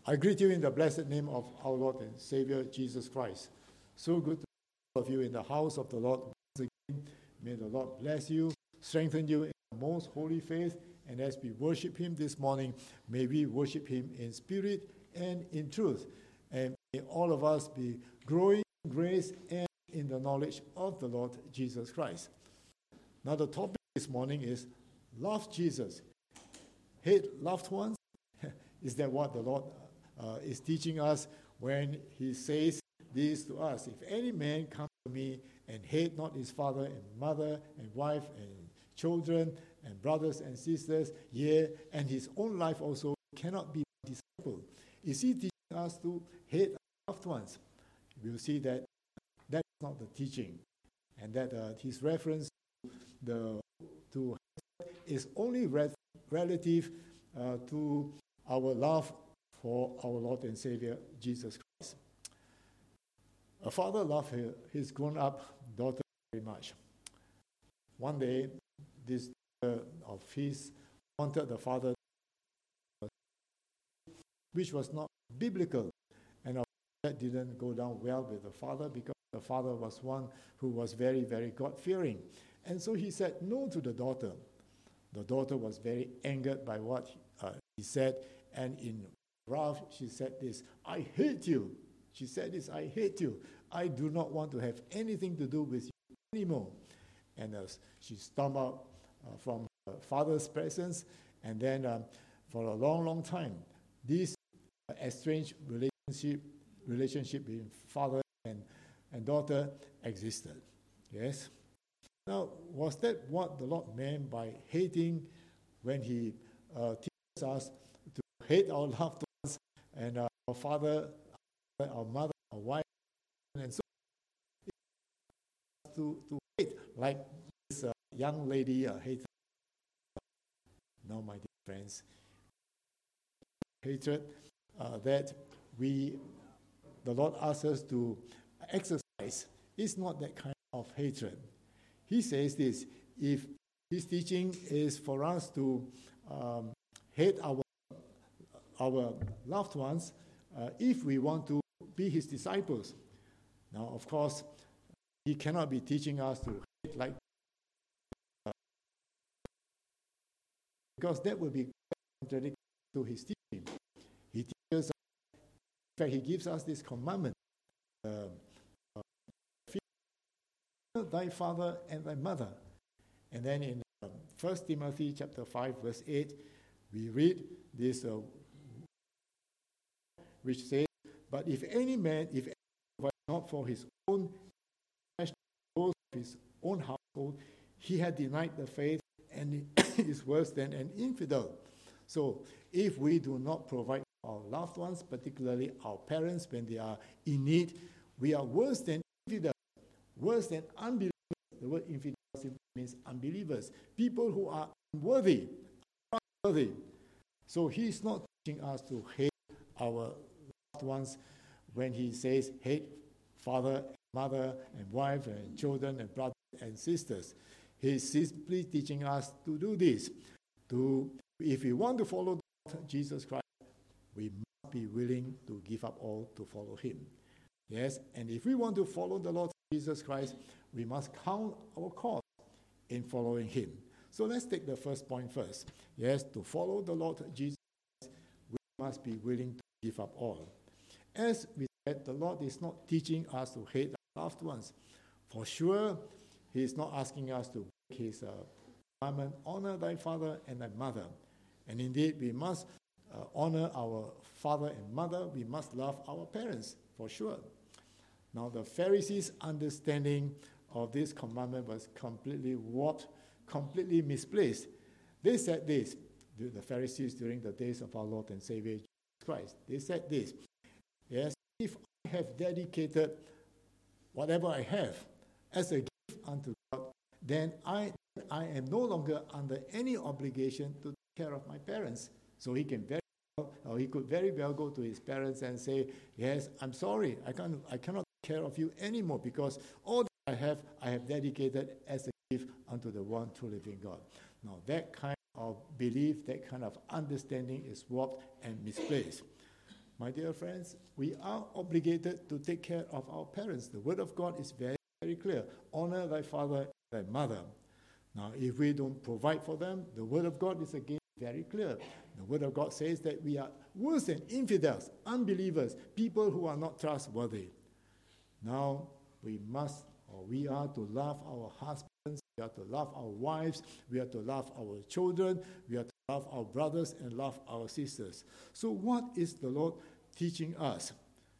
I greet you in the blessed name of our Lord and Savior, Jesus Christ. So good to see all of you in the house of the Lord once again. May the Lord bless you, strengthen you in the most holy faith, and as we worship Him this morning, may we worship Him in spirit and in truth. And may all of us be growing in grace and in the knowledge of the Lord Jesus Christ. Now the topic this morning is love Jesus. Hate loved ones. Is that what the Lord is teaching us when He says this to us? If any man come to me and hate not his father and mother and wife and children and brothers and sisters, yea, and his own life also, cannot be my disciple. Is He teaching us to hate our loved ones? We'll see that that's not the teaching, and that his reference to is only relative to our love for our Lord and Savior, Jesus Christ. A father loved his grown-up daughter very much. One day, this daughter of his wanted the father, which was not biblical, and that didn't go down well with the father because the father was one who was very, very God-fearing. And so he said no to the daughter. The daughter was very angered by what he said, and in wrath she said this, I hate you. She said this, I hate you. I do not want to have anything to do with you anymore. And she stormed out from her father's presence, and then for a long, long time, this estranged relationship between father and daughter existed. Yes? Now, was that what the Lord meant by hating when He teaches us to hate our loved ones and our father, our mother, our wife, and so to hate, like this young lady hated? Now, my dear friends, hatred that the Lord asks us to exercise is not that kind of hatred. He says this, if His teaching is for us to hate our loved ones, if we want to be His disciples. Now, of course, He cannot be teaching us to hate like because that would be contradictory to His teaching. He teaches us, in fact, He gives us this commandment, fear thy father and thy mother. And then in 1 Timothy chapter 5, verse 8, we read this which says, but if any man, if any not for his own flesh, those of his own household, he had denied the faith and is worse than an infidel. So if we do not provide our loved ones, particularly our parents, when they are in need, we are worse than infidel, worse than unbelievers. The word infidel simply means unbelievers, people who are unworthy. So He's not teaching us to hate our loved ones when He says hate father, mother, and wife, and children, and brothers and sisters. He's simply teaching us to do this. If we want to follow Jesus Christ, we must be willing to give up all to follow Him. Yes, and if we want to follow the Lord Jesus Christ, we must count our cost in following Him. So let's take the first point first. Yes, to follow the Lord Jesus Christ, we must be willing to give up all. As we said, the Lord is not teaching us to hate our loved ones. For sure, He is not asking us to break His commandment, honor thy father and thy mother. And indeed, we must honor our father and mother. We must love our parents, for sure. Now, the Pharisees' understanding of this commandment was completely misplaced. They said this, the Pharisees during the days of our Lord and Savior Jesus Christ. They said this, yes, if I have dedicated whatever I have as a gift unto God, then I am no longer under any obligation to take care of my parents. So he could very well go to his parents and say, yes, I'm sorry, I cannot take care of you anymore because all that I have dedicated as a gift unto the one true living God. Now that kind of belief, that kind of understanding is warped and misplaced. My dear friends, we are obligated to take care of our parents. The Word of God is very, very clear. Honor thy father and thy mother. Now, if we don't provide for them, the Word of God is again very clear. The Word of God says that we are worse than infidels, unbelievers, people who are not trustworthy. Now, we are to love our husbands, we are to love our wives, we are to love our children, we are to love our brothers and love our sisters. So what is the Lord teaching us?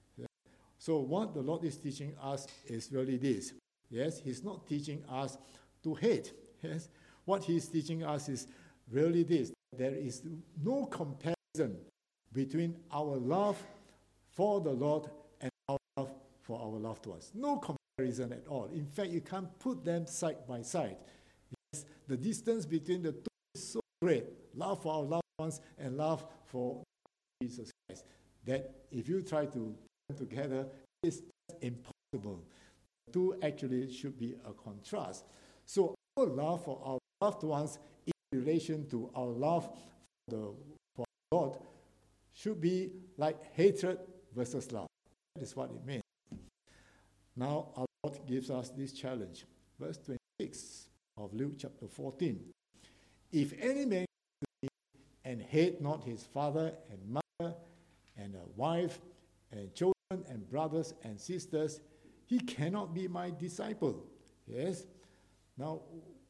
So what the Lord is teaching us is really this. Yes, He's not teaching us to hate. Yes, what He's teaching us is really this. There is no comparison between our love for the Lord and our love for our loved ones. No comparison at all. In fact, you can't put them side by side. Yes, the distance between the two is so great. Love for our loved ones and love for Jesus Christ. That if you try to put them together, it's impossible. The two actually should be a contrast. So our love for our loved ones in relation to our love for our Lord should be like hatred versus love. That is what it means. Now, our Lord gives us this challenge. Verse 26 of Luke chapter 14. If any man come to me and hate not his father and mother and a wife and children and brothers and sisters, he cannot be my disciple. Yes? Now,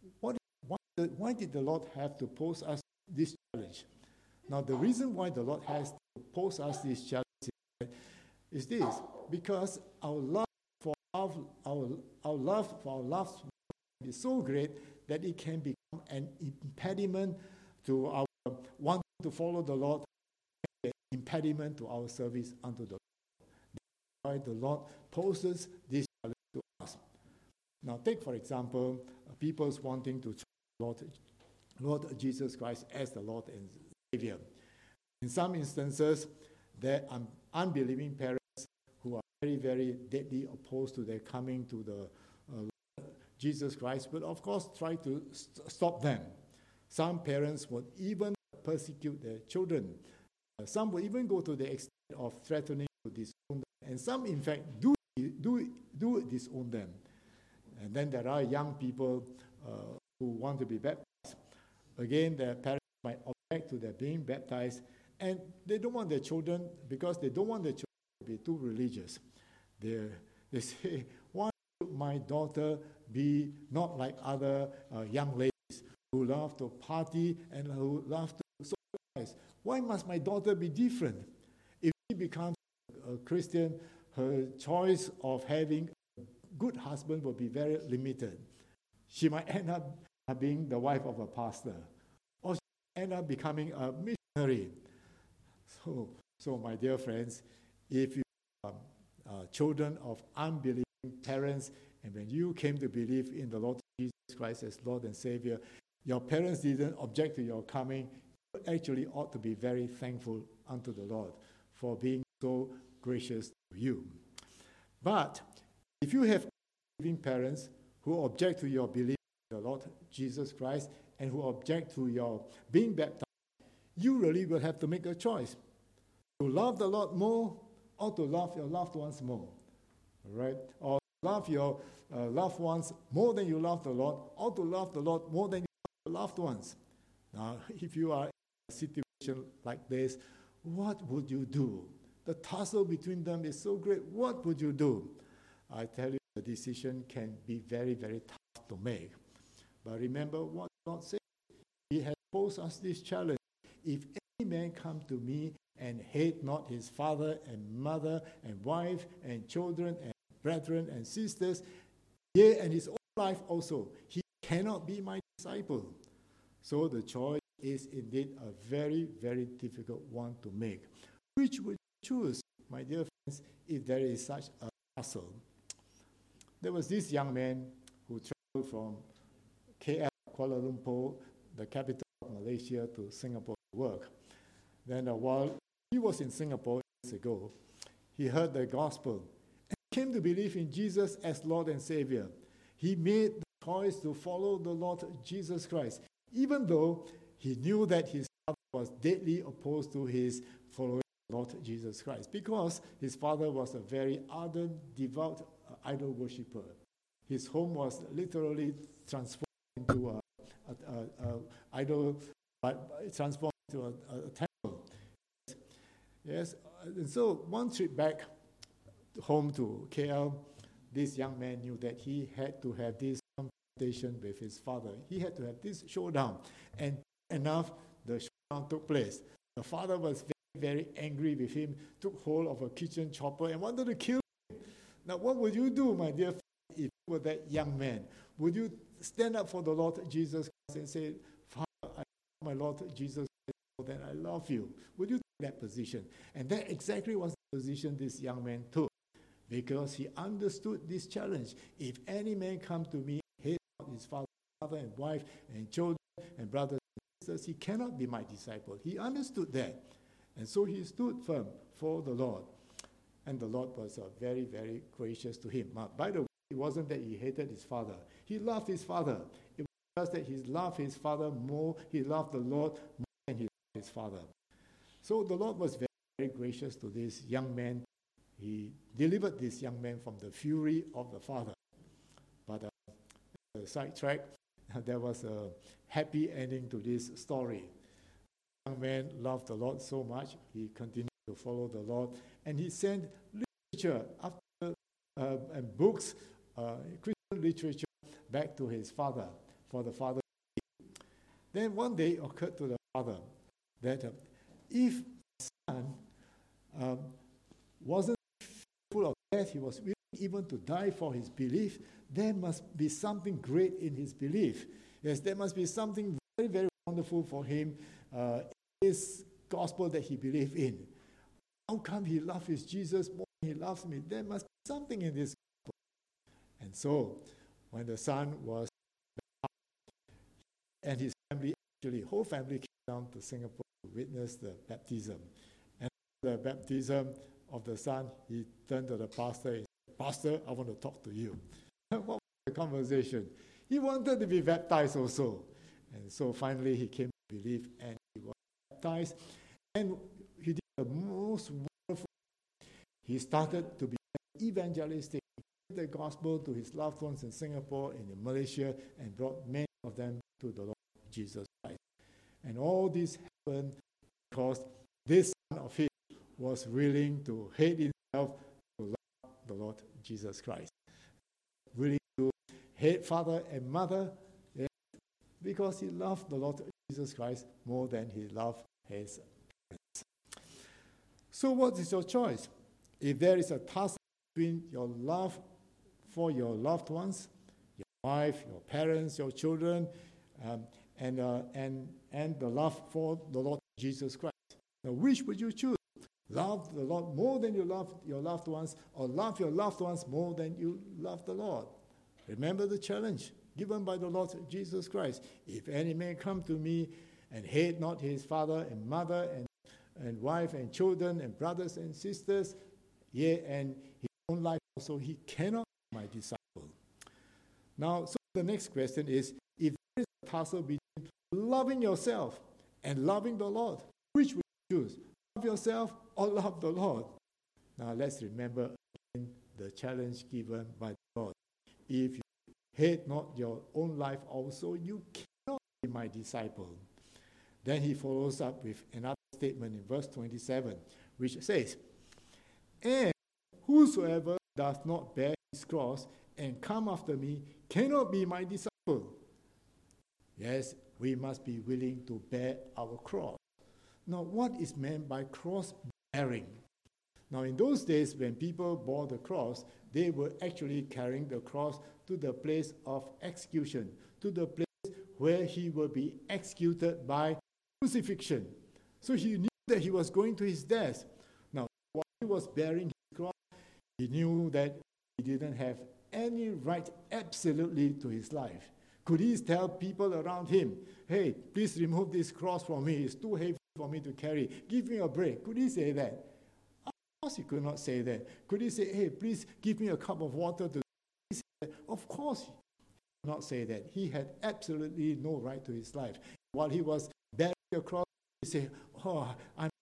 why did the Lord have to pose us this challenge? Now, the reason why the Lord has to pose us this challenge is this. Because our love for our loved one is so great that it can become an impediment to our wanting to follow the Lord, an impediment to our service unto the Lord. That's why the Lord poses this challenge to us. Now, take for example, people's wanting to trust Lord Jesus Christ as the Lord and Savior. In some instances, there are unbelieving parents who are very, very deadly opposed to their coming to the Lord Jesus Christ, but of course try to stop them. Some parents would even persecute their children. Some would even go to the extent of threatening to disown them. And some, in fact, do disown them. And then there are young people who want to be baptized. Again, their parents might object to their being baptized, and they don't want their children, because they don't want their children to be too religious. They say, why should my daughter be not like other young ladies who love to party and who love to socialize? Why must my daughter be different? If she becomes a Christian, her choice of having a good husband will be very limited. She might end up being the wife of a pastor, or she might end up becoming a missionary. So my dear friends, if you are children of unbelieving parents, and when you came to believe in the Lord Jesus Christ as Lord and Savior, your parents didn't object to your coming, you actually ought to be very thankful unto the Lord for being so gracious to you. But if you have unbelieving parents who object to your belief in the Lord Jesus Christ and who object to your being baptized, you really will have to make a choice. To love the Lord more, or to love your loved ones more, right? Or love your loved ones more than you love the Lord, or to love the Lord more than you love your loved ones. Now, if you are in a situation like this, what would you do? The tussle between them is so great. What would you do? I tell you, the decision can be very, very tough to make. But remember what God said. He has posed us this challenge. If any man come to me and hate not his father and mother and wife and children and brethren and sisters, yea, and his own life also, he cannot be my disciple. So the choice is indeed a very, very difficult one to make. Which would you choose, my dear friends, if there is such a tussle? There was this young man who traveled from KL, Kuala Lumpur, the capital of Malaysia, to Singapore to work. Then while he was in Singapore years ago, he heard the gospel and came to believe in Jesus as Lord and Savior. He made the choice to follow the Lord Jesus Christ, even though he knew that his father was deadly opposed to his following Lord Jesus Christ, because his father was a very ardent, devout idol worshipper. His home was literally transformed into a idol, transformed into a temple. Yes, and so one trip back home to KL, this young man knew that he had to have this confrontation with his father. He had to have this showdown. And enough, the showdown took place. The father was very, very angry with him, took hold of a kitchen chopper and wanted to kill him. Now, what would you do, my dear friend, if you were that young man? Would you stand up for the Lord Jesus Christ and say, Father, I love my Lord Jesus Christ more than I love you? Would you take that position? And that exactly was the position this young man took, because he understood this challenge. If any man come to me, hate not his father and wife and children and brothers and sisters, he cannot be my disciple. He understood that. And so he stood firm for the Lord. And the Lord was very, very gracious to him. By the way, it wasn't that he hated his father. He loved his father. It was just that he loved his father more. He loved the Lord more than he loved his father. So the Lord was very, very gracious to this young man. He delivered this young man from the fury of the father. But sidetrack, there was a happy ending to this story. The young man loved the Lord so much, he continued to follow the Lord, and he sent literature and books, Christian literature, back to his father, for the father to read. Then one day it occurred to the father that if his son wasn't full of death, he was willing even to die for his belief, there must be something great in his belief. Yes, there must be something very, very wonderful for him in this gospel that he believed in. How come he loves his Jesus more than he loves me? There must be something in this gospel. And so, when the son was and his family, actually, whole family came down to Singapore to witness the baptism. And the baptism of the son, he turned to the pastor and said, Pastor, I want to talk to you. What was the conversation? He wanted to be baptized also. And so finally he came to believe and he was baptized. And he did the most wonderful. He started to be evangelistic. He gave the gospel to his loved ones in Singapore and in Malaysia and brought many of them to the Lord Jesus Christ. And all this happened because this son of his was willing to hate himself to love the Lord Jesus Christ. Willing to hate father and mother, because he loved the Lord Jesus Christ more than he loved his parents. So what is your choice? If there is a tussle between your love for your loved ones, your wife, your parents, your children, and the love for the Lord Jesus Christ, now which would you choose? Love the Lord more than you love your loved ones, or love your loved ones more than you love the Lord? Remember the challenge given by the Lord Jesus Christ. If any man come to me and hate not his father and mother and wife and children and brothers and sisters, yea, and his own life also, he cannot be my disciple. Now, so the next question is, if there is a tussle between loving yourself and loving the Lord, which would you choose? Love yourself or love the Lord? Now let's remember again the challenge given by the Lord. If you hate not your own life also, you cannot be my disciple. Then he follows up with another statement in verse 27, which says, And whosoever does not bear his cross and come after me cannot be my disciple. Yes, we must be willing to bear our cross. Now, what is meant by cross bearing? Now, in those days, when people bore the cross, they were actually carrying the cross to the place of execution, to the place where he will be executed by crucifixion. So he knew that he was going to his death. Now, while he was bearing his cross, he knew that he didn't have any right absolutely to his life. Could he tell people around him, hey, please remove this cross from me, it's too heavy for me to carry, give me a break? Could he say that? Of course he could not say that. Could he say, hey, please give me a cup of water to drink? Of course he could not say that. He had absolutely no right to his life. While he was bearing the cross, he said, oh, I'm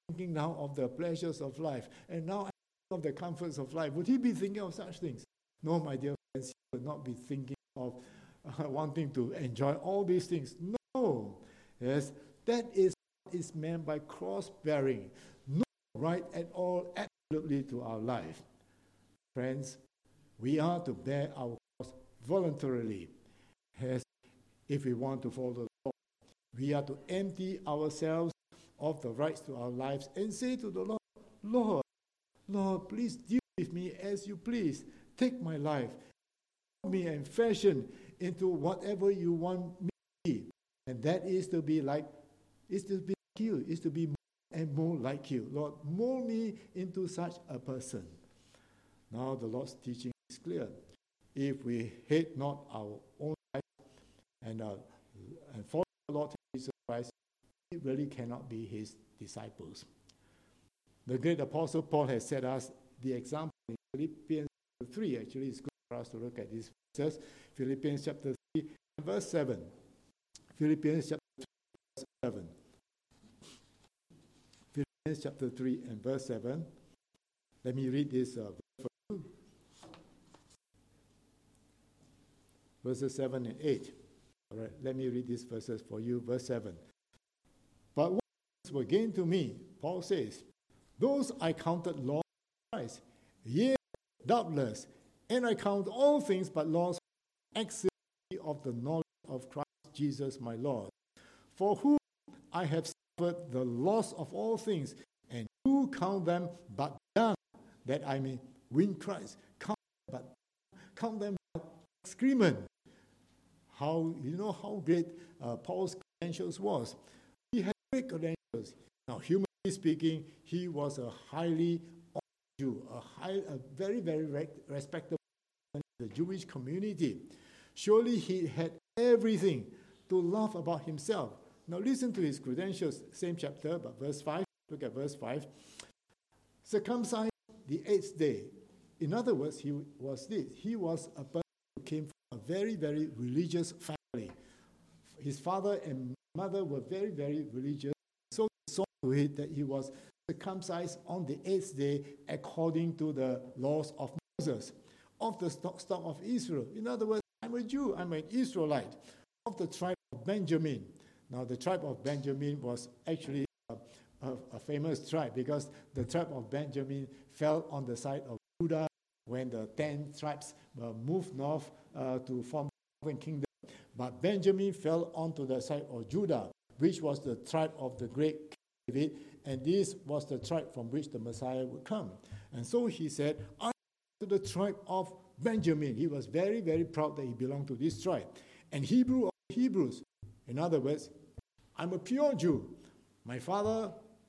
thinking now of the pleasures of life, and now I'm thinking of the comforts of life. Would he be thinking of such things? No, my dear friends, he would not be thinking of wanting to enjoy all these things. No. Yes, that is what is meant by cross-bearing. No right at all, absolutely, to our life. Friends, we are to bear our cross voluntarily. As if we want to follow the Lord, we are to empty ourselves of the rights to our lives and say to the Lord, Lord, please deal with me as you please. Take my life, mold me and fashion into whatever you want me to be. And that is to be like you, is to be more and more like you. Lord, mold me into such a person. Now the Lord's teaching is clear. If we hate not our own life and follow the Lord Jesus Christ, we really cannot be his disciples. The great Apostle Paul has set us the example in Philippians 3. Actually, it's good for us to look at these verses. Philippians chapter 3, verse 7. Philippians chapter 3, verse 7. Philippians chapter 3 and verse 7. Let me read this verse for you. Verses 7 and 8. All right, let me read these verses for you. Verse 7. But what were gain to me, Paul says, those I counted loss in Christ. Yea, doubtless, and I count all things but loss for excellency of the knowledge of Christ Jesus my Lord, for whom I have suffered the loss of all things, and do count them but dung, that I may win Christ. Count them but excrement. You know how great Paul's credentials was. He had great credentials. Now, humanly speaking, he was a highly honored Jew, a very, very respectable in the Jewish community. Surely he had everything to laugh about himself. Now listen to his credentials, same chapter, but verse 5. Look at verse 5. Circumcised the 8th day. In other words, he was a person who came from a very, very religious family. His father and mother were very, very religious. So they saw to it that he was circumcised on the 8th day according to the laws of Moses, of the stock of Israel. In other words, I'm a Jew, I'm an Israelite, of the tribe of Benjamin. Now, the tribe of Benjamin was actually a famous tribe because the tribe of Benjamin fell on the side of Judah when the 10 tribes moved north to form the northern kingdom. But Benjamin fell onto the side of Judah, which was the tribe of the great David, and this was the tribe from which the Messiah would come. And so he said, I belong to the tribe of Benjamin. He was very, very proud that he belonged to this tribe. And Hebrew of Hebrews. In other words, I'm a pure Jew. My father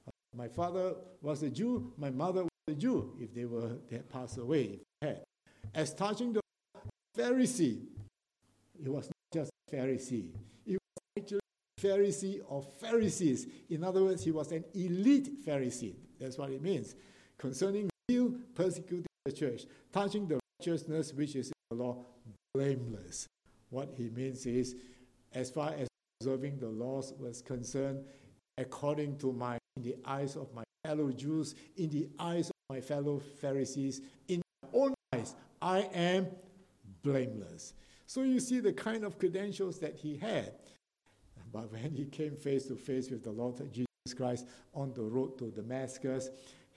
was a Jew. My mother was a Jew. If they had passed away, if they had. As touching the Pharisee, he was not just a Pharisee. He was actually a Pharisee of Pharisees. In other words, he was an elite Pharisee. That's what it means. Concerning zeal, persecuting the church. Touching the righteousness which is in the law, blameless. What he means is, as far as observing the laws was concerned, according to in the eyes of my fellow Jews, in the eyes of my fellow Pharisees, in my own eyes, I am blameless. So you see the kind of credentials that he had. But when he came face to face with the Lord Jesus Christ on the road to Damascus,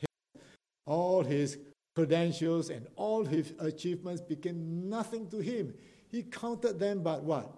all his credentials and all his achievements became nothing to him. He counted them but what?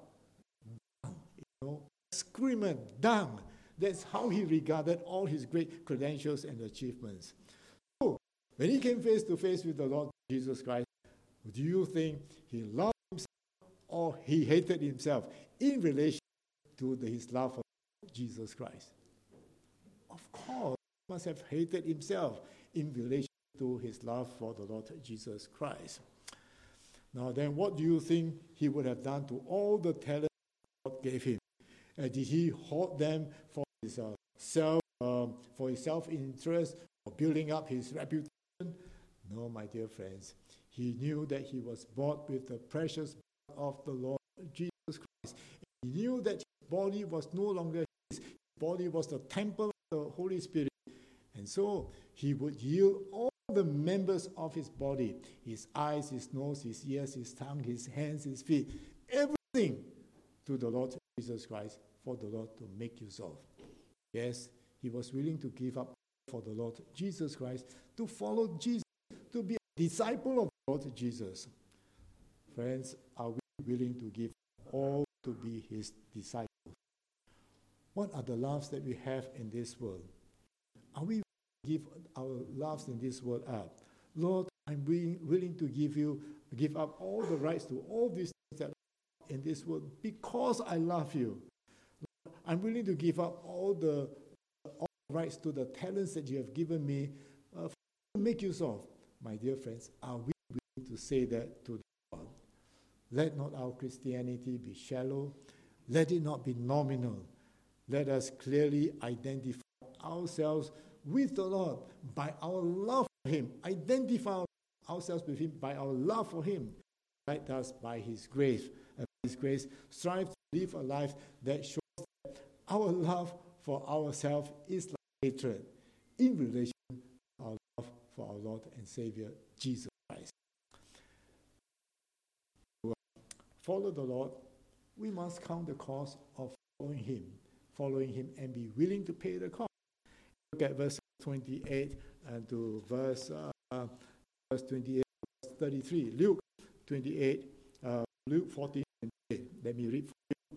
Excrement, dung. That's how he regarded all his great credentials and achievements. So, when he came face to face with the Lord Jesus Christ, do you think he loved himself or he hated himself in relation to his love for Jesus Christ? Of course, he must have hated himself in relation to his love for the Lord Jesus Christ. Now then, what do you think he would have done to all the talents God gave him? Did he hoard them for his self-interest or building up his reputation? No, my dear friends. He knew that he was bought with the precious blood of the Lord Jesus Christ. He knew that his body was no longer his. His body was the temple of the Holy Spirit. And so he would yield all the members of his body, his eyes, his nose, his ears, his tongue, his hands, his feet, everything to the Lord Jesus Christ for the Lord to make use of. Yes, he was willing to give up for the Lord Jesus Christ, to follow Jesus, to be a disciple of the Lord Jesus. Friends, are we willing to give all to be his disciples? What are the loves that we have in this world? Are we willing to give our loves in this world up? Lord, I'm willing to give up all the rights to all these things that are in this world because I love you. Lord, I'm willing to give up all the rights to the talents that you have given me to make use of. My dear friends, are we willing to say that to the Lord? Let not our Christianity be shallow. Let it not be nominal. Let us clearly identify ourselves with the Lord by our love for him. Identify ourselves with him by our love for him. Guide us by his grace. And by his grace, strive to live a life that shows that our love for ourselves is like hatred in relation to our love for our Lord and Savior, Jesus Christ. To follow the Lord, we must count the cost of following him and be willing to pay the cost. Look at verse 28 and to verse 28, verse 33. Luke 28, Luke 14, 28. Let me read for you.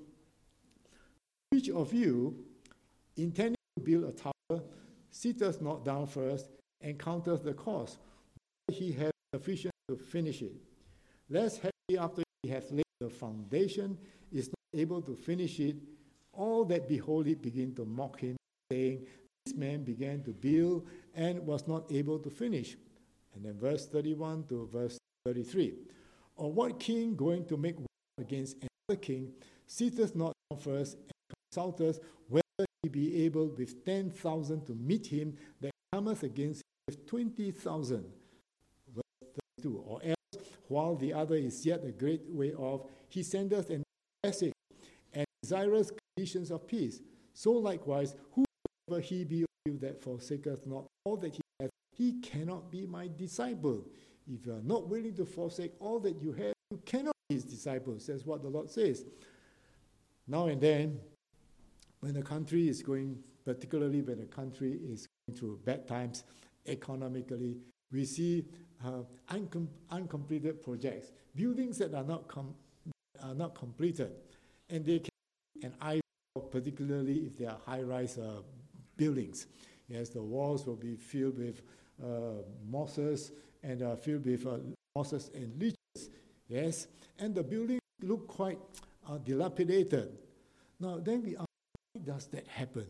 Which of you, intending to build a tower, sitteth not down first and counteth the cost, whether he has sufficient to finish it? Lest he, after he hath laid the foundation, is not able to finish it, all that behold it begin to mock him, saying, this man began to build and was not able to finish. And then verse 31 to verse 33. Or what king going to make war against another king sitteth not down first and consulteth whether he be able with 10,000 to meet him that cometh against him with 20,000? Verse 32. Or else, while the other is yet a great way off, he sendeth an message and desirous conditions of peace. So likewise, whoever he be of you that forsaketh not all that he hath, he cannot be my disciple. If you are not willing to forsake all that you have, you cannot be his disciples. That's what the Lord says. Now and then, when the country is going, particularly when the country is going through bad times economically, we see uncompleted projects, buildings that are not completed, and they can an eye, particularly if they are high-rise buildings. Yes, the walls will be filled with mosses and filled with mosses and leeches. Yes, and the building look quite dilapidated. Now, then we ask, why does that happen?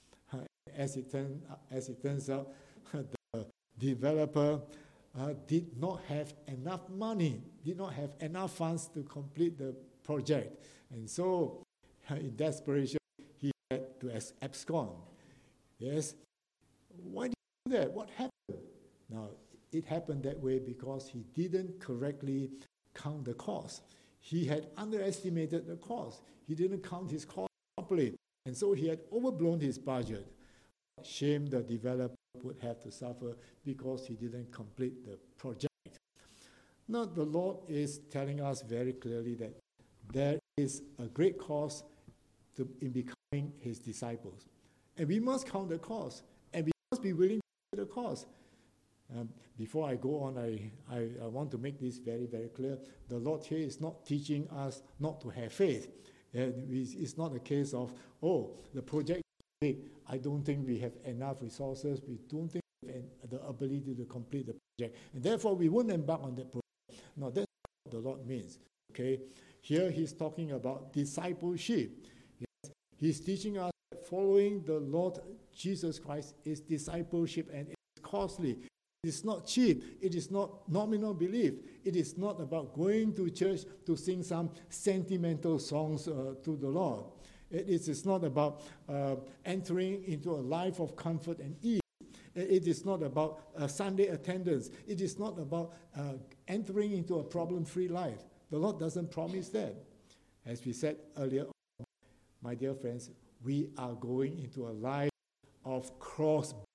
As it turns out, the developer did not have enough money, did not have enough funds to complete the project, and so in desperation, he had to abscond. Yes? Why did he do that? What happened? Now, it happened that way because he didn't correctly count the cost. He had underestimated the cost. He didn't count his cost properly. And so he had overblown his budget. Shame the developer would have to suffer because he didn't complete the project. Now, the Lord is telling us very clearly that there is a great cost in becoming his disciples. And we must count the cost. And we must be willing to pay the cost. Before I go on, I want to make this very, very clear. The Lord here is not teaching us not to have faith. It's not a case of, the project is big. I don't think we have enough resources. We don't think we have the ability to complete the project. And therefore, we won't embark on that project. No, that's what the Lord means. Okay? Here he's talking about discipleship. Yes? He's teaching us that following the Lord Jesus Christ is discipleship, and it's costly. It is not cheap. It is not nominal belief. It is not about going to church to sing some sentimental songs to the Lord. It is not about entering into a life of comfort and ease. It is not about Sunday attendance. It is not about entering into a problem-free life. The Lord doesn't promise that. As we said earlier, my dear friends, we are going into a life of cross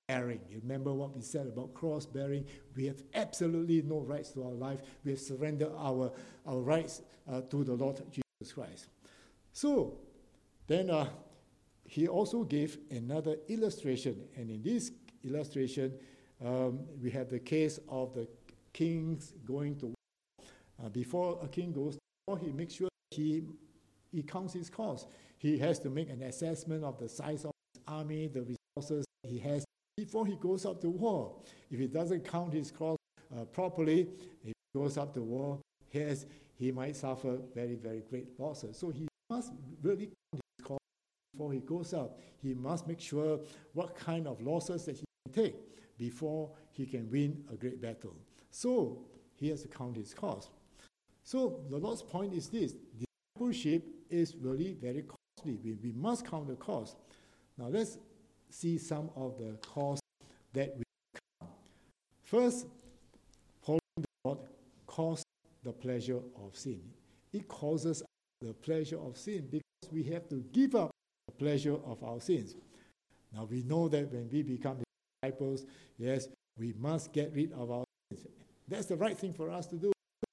bearing. You remember what we said about cross bearing? We have absolutely no rights to our life. We have surrendered our rights to the Lord Jesus Christ. So then he also gave another illustration. And in this illustration, we have the case of the kings going to war. Before a king goes to war, he makes sure he counts his cost. He has to make an assessment of the size of his army, the resources he has before he goes out to war. If he doesn't count his cost properly, if he goes out to war, he might suffer very, very great losses. So he must really count his cost before he goes out. He must make sure what kind of losses that he can take before he can win a great battle. So he has to count his cost. So the Lord's point is this: discipleship is really very costly. We must count the cost. Now let's see some of the costs that we count. First, following the Lord costs the pleasure of sin. It causes the pleasure of sin because we have to give up the pleasure of our sins. Now we know that when we become disciples, yes, we must get rid of our sins. That's the right thing for us to do.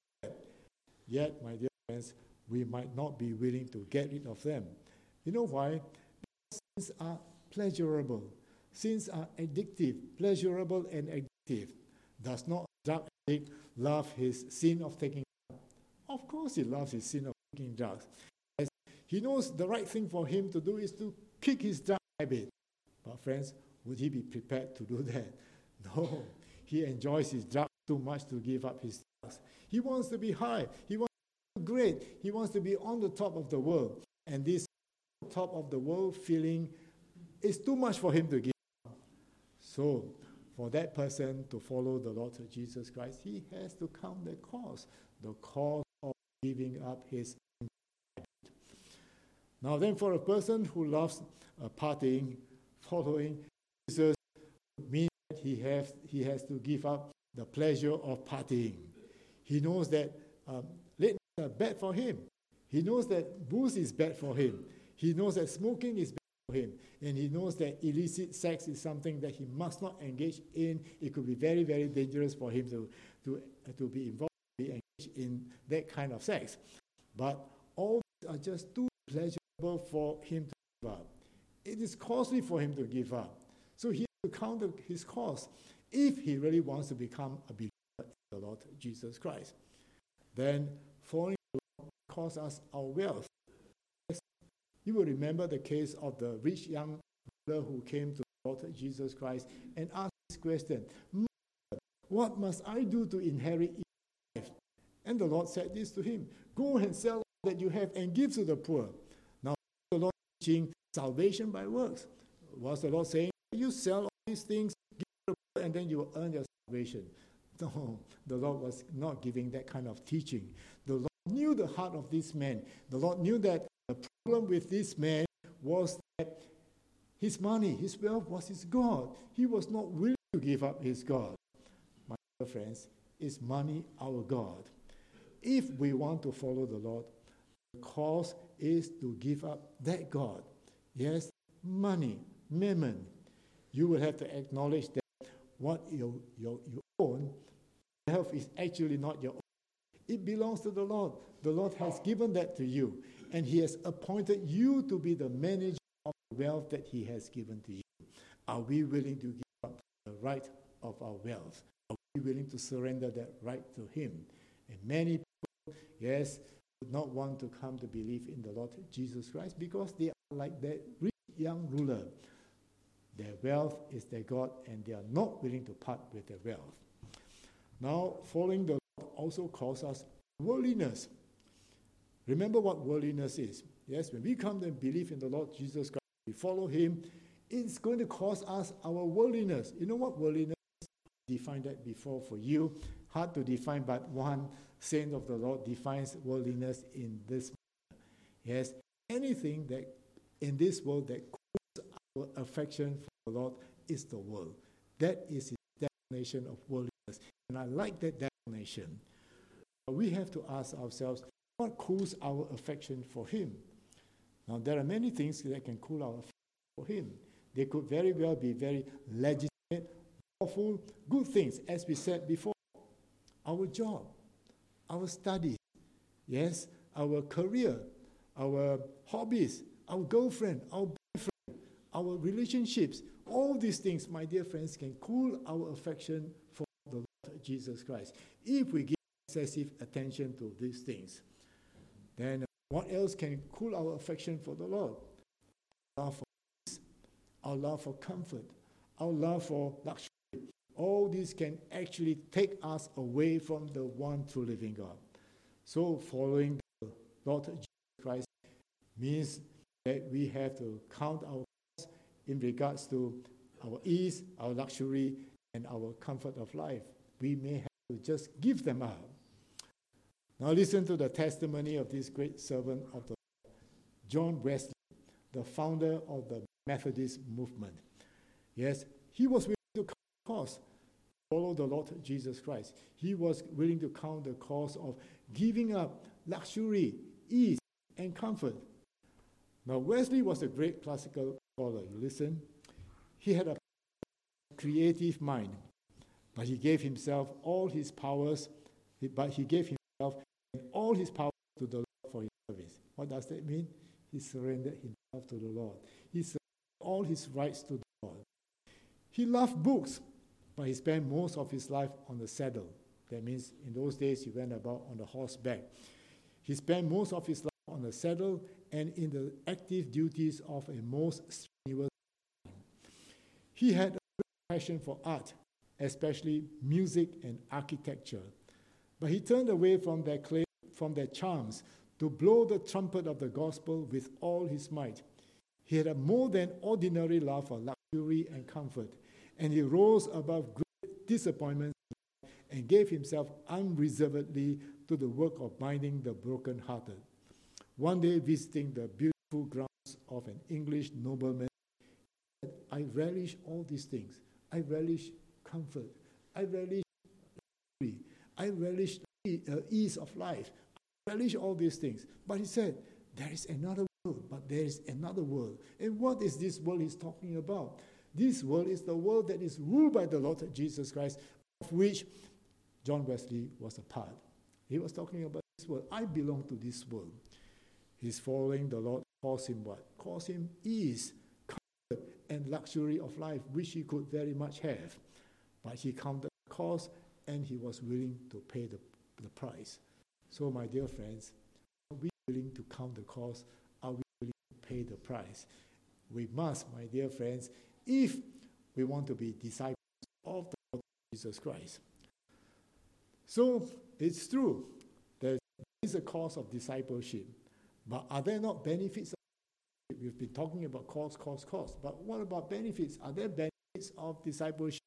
Yet, my dear friends, we might not be willing to get rid of them. You know why? Because sins are pleasurable. Sins are addictive, pleasurable and addictive. Does not a drug addict love his sin of taking drugs? Of course he loves his sin of taking drugs. As he knows the right thing for him to do is to kick his drug habit. But friends, would he be prepared to do that? No. He enjoys his drugs too much to give up his drugs. He wants to be high. He wants to be great. He wants to be on the top of the world. And this top of the world feeling is too much for him to give up. So, for that person to follow the Lord Jesus Christ, he has to count the cost of giving up his habit. Now then, for a person who loves partying, following Jesus means that he has to give up the pleasure of partying. He knows that late nights are bad for him. He knows that booze is bad for him. He knows that smoking is bad for him. And he knows that illicit sex is something that he must not engage in. It could be very, very dangerous for him to be involved, to be engaged in that kind of sex. But all these are just too pleasurable for him to give up. It is costly for him to give up. So he has to count his cost if he really wants to become a believer in the Lord Jesus Christ. Then following the Lord costs us our wealth. You will remember the case of the rich young ruler who came to the Lord Jesus Christ and asked this question: what must I do to inherit life? And the Lord said this to him: go and sell all that you have and give to the poor. Now the Lord teaching salvation by works. Was the Lord saying, you sell all these things, give to the poor, and then you will earn your salvation? No, the Lord was not giving that kind of teaching. The Lord knew the heart of this man. The Lord knew that the problem with this man was that his money, his wealth was his God. He was not willing to give up his God. My dear friends, is money our God? If we want to follow the Lord, the cost is to give up that God. Yes, money, mammon. You will have to acknowledge that what you own, wealth is actually not your own. It belongs to the Lord. The Lord has given that to you, and he has appointed you to be the manager of the wealth that he has given to you. Are we willing to give up the right of our wealth? Are we willing to surrender that right to him? And many people, yes, would not want to come to believe in the Lord Jesus Christ because they are like that rich young ruler. Their wealth is their God, and they are not willing to part with their wealth. Now, following the Lord also calls us worldliness. Remember what worldliness is. Yes, when we come and believe in the Lord Jesus Christ, we follow him, it's going to cause us our worldliness. You know what worldliness is? I defined that before for you. Hard to define, but one saint of the Lord defines worldliness in this manner. Yes, anything that in this world that cools our affection for the Lord is the world. That is his definition of worldliness. And I like that definition. We have to ask ourselves, what cools our affection for him? Now, there are many things that can cool our affection for him. They could very well be very legislative lawful good things, as we said before. Our job, our studies, yes, our career, our hobbies, our girlfriend, our boyfriend, our relationships, all these things, my dear friends, can cool our affection for the Lord Jesus Christ. If we give excessive attention to these things, then what else can cool our affection for the Lord? Our love for peace, our love for comfort, our love for luxury. All these can actually take us away from the one true living God. So following the Lord Jesus Christ means that we have to count our costs in regards to our ease, our luxury, and our comfort of life. We may have to just give them up. Now listen to the testimony of this great servant of the Lord, John Wesley, the founder of the Methodist movement. Yes, he was willing to count the cost, follow the Lord Jesus Christ. He was willing to count the cost of giving up luxury, ease, and comfort. Now, Wesley was a great classical scholar. You listen. He had a creative mind, but he gave himself all his powers, and all his power to the Lord for his service. What does that mean? He surrendered himself to the Lord. He surrendered all his rights to the Lord. He loved books, but he spent most of his life on the saddle. That means in those days he went about on the horseback. He spent most of his life on the saddle and in the active duties of a most strenuous life. He had a great passion for art, especially music and architecture. But he turned away from their charms to blow the trumpet of the gospel with all his might. He had a more than ordinary love for luxury and comfort, and he rose above great disappointments and gave himself unreservedly to the work of binding the broken-hearted. One day, visiting the beautiful grounds of an English nobleman, he said, I relish all these things. I relish comfort. I relish luxury. I relish ease of life. I relish all these things. But he said, there is another world, but there is another world. And what is this world he's talking about? This world is the world that is ruled by the Lord Jesus Christ, of which John Wesley was a part. He was talking about this world. I belong to this world. He's following the Lord, calls him what? Calls him ease, comfort, and luxury of life, which he could very much have. But he counted the cost, and he was willing to pay the price. So, my dear friends, are we willing to count the cost? Are we willing to pay the price? We must, my dear friends, if we want to be disciples of the Lord Jesus Christ. So, it's true, there is a cost of discipleship, but are there not benefits? We've been talking about cost. But what about benefits? Are there benefits of discipleship?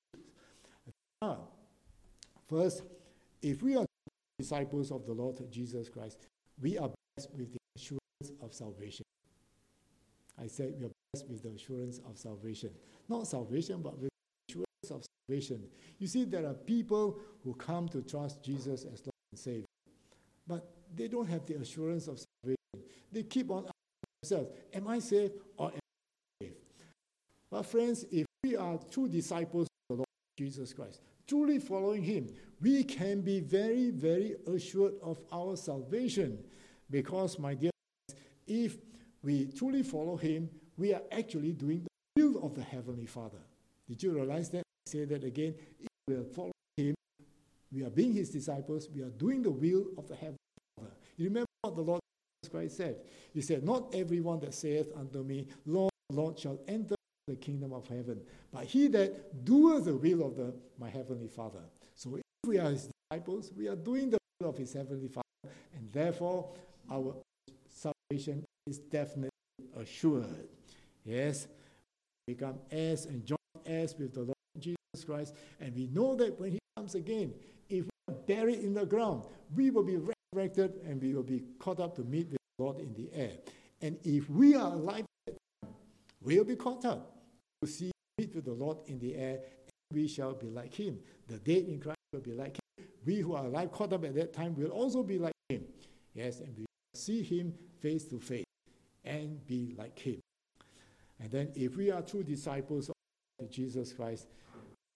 First, if we are disciples of the Lord Jesus Christ, we are blessed with the assurance of salvation. I said we are blessed with the assurance of salvation. Not salvation, but with the assurance of salvation. You see, there are people who come to trust Jesus as Lord and Savior, but they don't have the assurance of salvation. They keep on asking themselves, am I saved or am I saved? But friends, if we are true disciples of the Lord Jesus Christ, truly following him, we can be very, very assured of our salvation. Because, my dear friends, if we truly follow him, we are actually doing the will of the Heavenly Father. Did you realize that? I say that again. If we are following him, we are being his disciples, we are doing the will of the Heavenly Father. You remember what the Lord Jesus Christ said? He said, not everyone that saith unto me, Lord, Lord, shall enter the kingdom of heaven, but he that doeth the will of my Heavenly Father. So if we are his disciples, we are doing the will of his Heavenly Father, and therefore our salvation is definitely assured. Yes, we become heirs and joint heirs with the Lord Jesus Christ, and we know that when he comes again, if we are buried in the ground, we will be resurrected and we will be caught up to meet with the Lord in the air. And if we are alive at that time, we will be caught up to meet with the Lord in the air, and we shall be like him. The dead in Christ will be like him. We who are alive, caught up at that time, will also be like him. Yes, and we will see him face to face and be like him. And then if we are true disciples of Jesus Christ,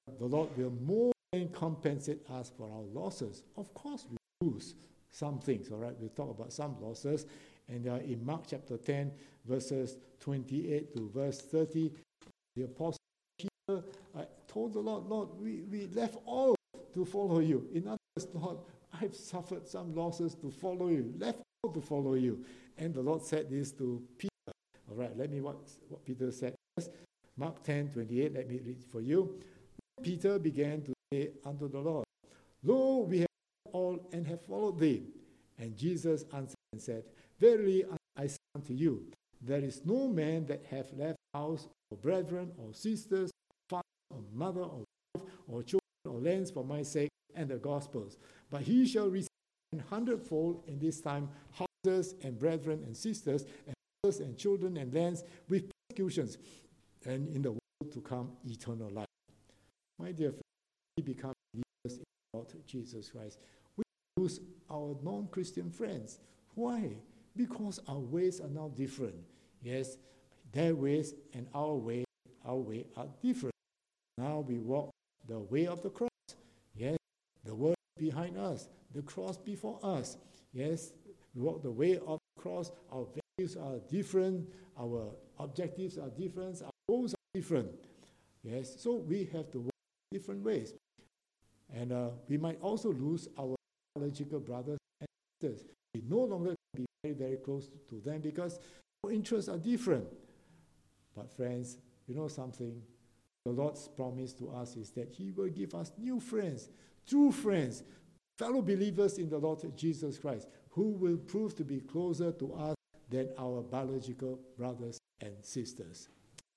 the Lord will more than compensate us for our losses. Of course, we lose some things, all right? We'll talk about some losses. And in Mark chapter 10, verses 28 to verse 30, the apostle Peter told the Lord, Lord, we left all to follow you. In other words, Lord, I've suffered some losses to follow you, left all to follow you. And the Lord said this to Peter. All right, let me what Peter said first. Mark 10, 28, let me read for you. Peter began to say unto the Lord, Lo, we have all and have followed thee. And Jesus answered and said, Verily I say unto you, there is no man that hath left house, or brethren, or sisters, or father, or mother, or wife, or children, or lands for my sake and the gospel's. But he shall receive 100-fold in this time houses, and brethren, and sisters, and fathers, and children, and lands, with persecutions, and in the world to come eternal life. My dear friends, we become believers in the Lord Jesus Christ. We lose our non-Christian friends. Why? Because our ways are now different. Yes, their ways and our way are different. Now we walk the way of the cross. Yes, the word behind us, the cross before us. Yes, we walk the way of the cross. Our values are different. Our objectives are different. Our goals are different. Yes, so we have to walk different ways. And we might also lose our biological brothers and sisters. We no longer can be very, very close to them because our interests are different. But friends, you know something? The Lord's promise to us is that He will give us new friends, true friends, fellow believers in the Lord Jesus Christ, who will prove to be closer to us than our biological brothers and sisters.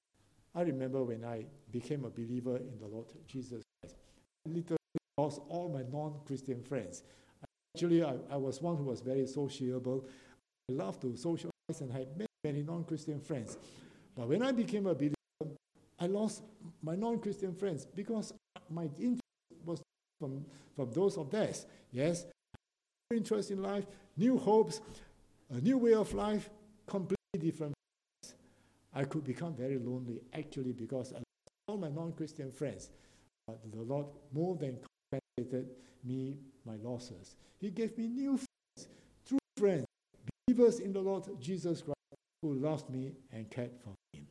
I remember when I became a believer in the Lord Jesus Christ, I literally lost all my non-Christian friends. Actually, I was one who was very sociable. I loved to socialize and had many, many non-Christian friends. But when I became a believer, I lost my non-Christian friends because my interest was from those of theirs. Yes, new interest in life, new hopes, a new way of life, completely different. I could become very lonely, actually, because I lost all my non-Christian friends. But the Lord more than compensated me my losses. He gave me new friends, true friends, believers in the Lord Jesus Christ, who loved me and cared for me.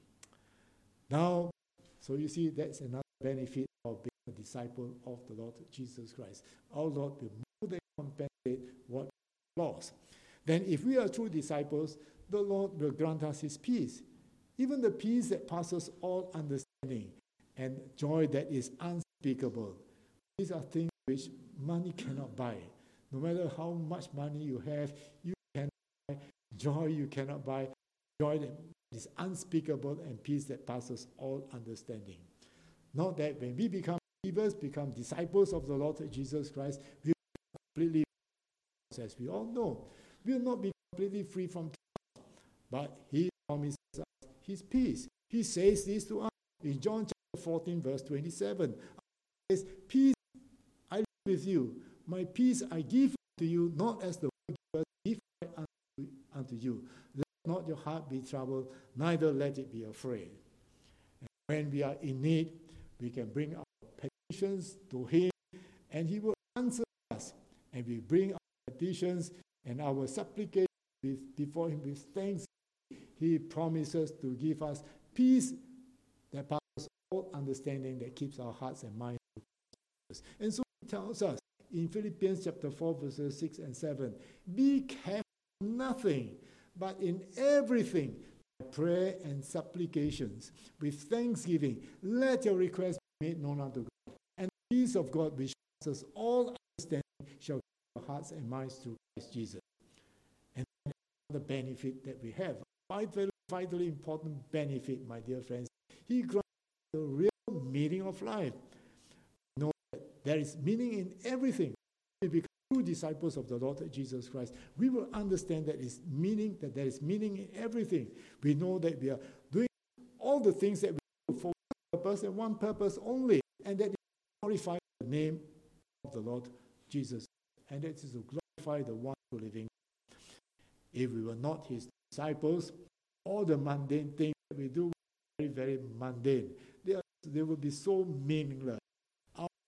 Now, so you see, that's another benefit of being a disciple of the Lord Jesus Christ. Our Lord will more than compensate what we lost. Then if we are true disciples, the Lord will grant us His peace, even the peace that passes all understanding, and joy that is unspeakable. These are things which money cannot buy. No matter how much money you have, you cannot buy joy. You cannot buy joy that is unspeakable and peace that passes all understanding. Not that when we become believers, become disciples of the Lord Jesus Christ, we will be completely, as we all know, we will not be completely free from trials, but He promises us His peace. He says this to us in John chapter 14, verse 27. He says, Peace I leave with you, my peace I give to you, not as the world gives, give I unto you. Let not your heart be troubled, neither let it be afraid. And when we are in need, we can bring our petitions to Him, and He will answer us. And we bring our petitions and our supplications before Him with thanks. He promises to give us peace that passes all understanding, that keeps our hearts and minds. And so He tells us in Philippians chapter 4, verses 6 and 7, be careful of nothing, but in everything, by prayer and supplications, with thanksgiving, let your requests be made known unto God. And the peace of God, which passes all understanding, shall keep our hearts and minds through Christ Jesus. And the benefit that we have, vitally important benefit, my dear friends, He grants the real meaning of life. Know that there is meaning in everything. We become true disciples of the Lord Jesus Christ. We will understand that there is meaning in everything. We know that we are doing all the things that we do for one purpose and one purpose only, and that is to glorify the name of the Lord Jesus, and that is to glorify the one who living. If we were not His disciples, all the mundane things that we do are very, very mundane. They will be so meaningless.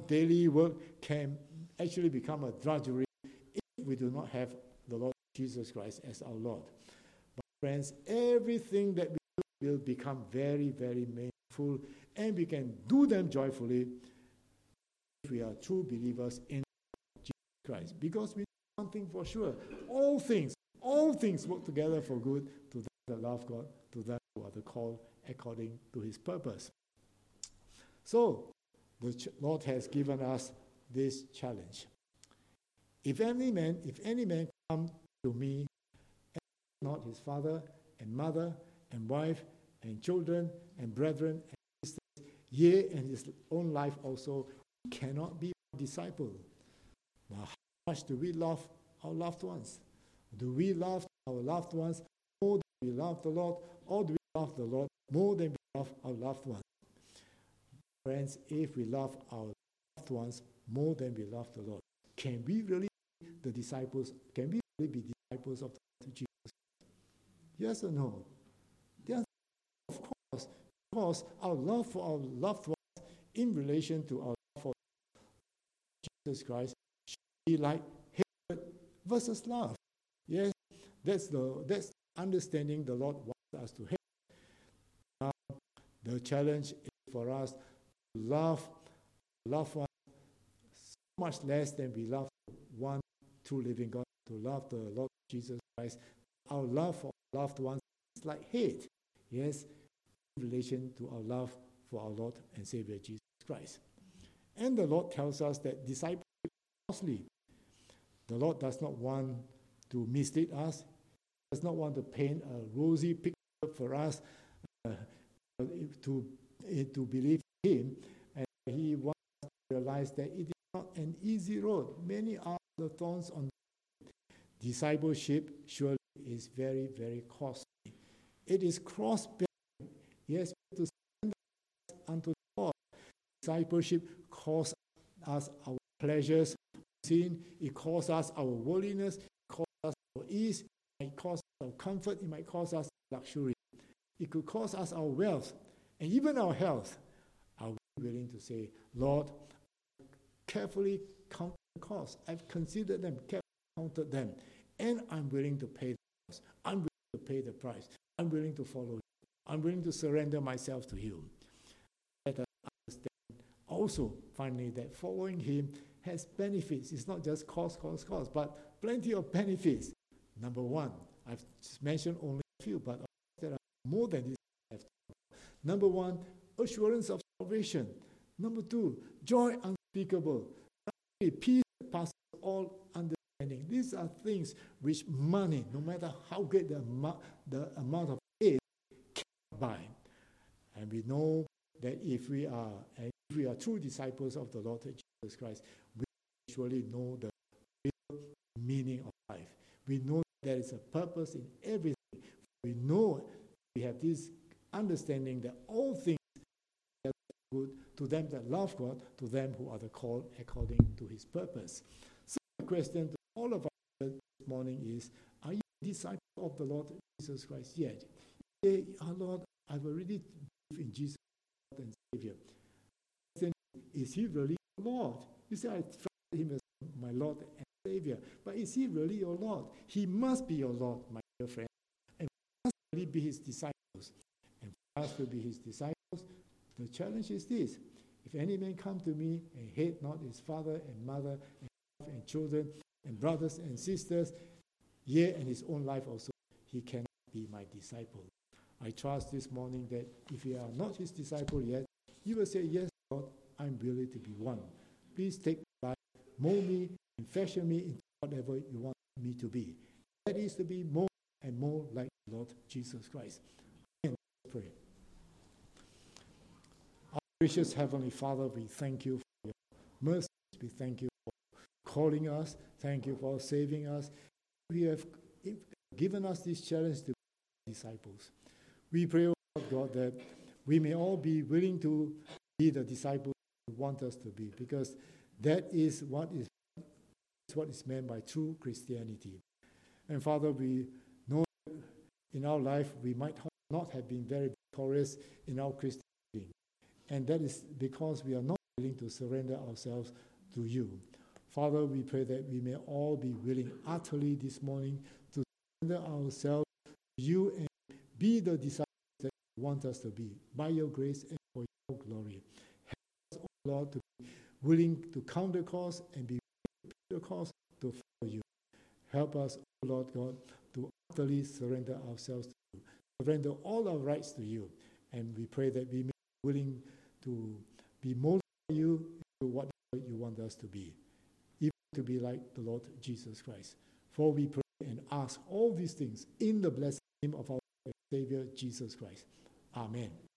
daily work can actually become a drudgery if we do not have the Lord Jesus Christ as our Lord. But friends, everything that we do will become very, very meaningful, and we can do them joyfully if we are true believers in Jesus Christ. Because we know one thing for sure, all things work together for good to them that love God, to them who are the called according to his purpose. So, the Lord has given us this challenge. If any man come to me, and not his father and mother and wife and children and brethren and sisters, yea, and his own life also, he cannot be a disciple. Now, how much do we love our loved ones? Do we love our loved ones more than we love the Lord, or do we love the Lord more than we love our loved ones? Friends, if we love our loved ones more than we love the Lord, can we really be the disciples? Can we really be disciples of the Lord Jesus? Yes or no? Yes, of course. Because our love for our loved ones in relation to our love for Jesus Christ should be like hatred versus love. Yes, that's the understanding the Lord wants us to have. Now, the challenge is for us love one so much less than we love one true living God, to love the Lord Jesus Christ. Our love for our loved ones is like hate, yes, in relation to our love for our Lord and Savior Jesus Christ. And the Lord tells us that discipleship is costly. The Lord does not want to mislead us. He does not want to paint a rosy picture for us to believe him, and he wants us to realize that it is not an easy road. Many are the thorns on the road. Discipleship surely is very, very costly. It is cross-bearing. Yes, to stand unto the Lord. Discipleship costs us our pleasures, sin. It costs us our worldliness. It costs us our ease. It might cost us our comfort. It might cost us luxury. It could cost us our wealth and even our health. Are we willing to say, Lord, carefully count the costs. I've considered them, carefully counted them, and I'm willing to pay the cost. I'm willing to pay the price. I'm willing to follow you. I'm willing to surrender myself to you. Let us understand also, finally, that following him has benefits. It's not just cost, but plenty of benefits. Number one, I've just mentioned only a few, but there are more than this. Number one, assurance of salvation. Number two, joy unspeakable. Number three, peace that passes all understanding. These are things which money, no matter how great the amount of it, cannot buy. And we know that if we are true disciples of the Lord Jesus Christ, we surely know the real meaning of life. We know there is a purpose in everything. We know we have this understanding that all things are good to them that love God, to them who are the called according to his purpose. So the question to all of us this morning is, are you a disciple of the Lord Jesus Christ yet? Say, our Lord, I've already believed in Jesus and Savior. Then, is he really your Lord? You say, I trust him as my Lord and Savior. But is he really your Lord? He must be your Lord, my dear friend. And we must really be his disciples. And for us to be his disciples, the challenge is this. If any man come to me and hate not his father and mother and wife and children and brothers and sisters, yea, and his own life also, he cannot be my disciple. I trust this morning that if you are not his disciple yet, you will say, yes, Lord, I'm willing to be one. Please take my life, mold me, and fashion me into whatever you want me to be. That is to be more and more like the Lord Jesus Christ. And let's pray. Our gracious Heavenly Father, we thank you for your mercy. We thank you for calling us. Thank you for saving us. You have given us this challenge to be disciples. We pray, oh God, that we may all be willing to be the disciples you want us to be, because that is what is meant by true Christianity. And Father, we know in our life we might not have been very victorious in our Christianity. And that is because we are not willing to surrender ourselves to you. Father, we pray that we may all be willing utterly this morning to surrender ourselves to you and be the disciples that you want us to be, by your grace and for your glory. Help us, O Lord, to be willing to count the cost and be willing to pay the cost to follow you. Help us, O Lord God, to utterly surrender ourselves to you, surrender all our rights to you. And we pray that we may be willing to be molded by you into what you want us to be, even to be like the Lord Jesus Christ. For we pray and ask all these things in the blessed name of our Savior Jesus Christ. Amen.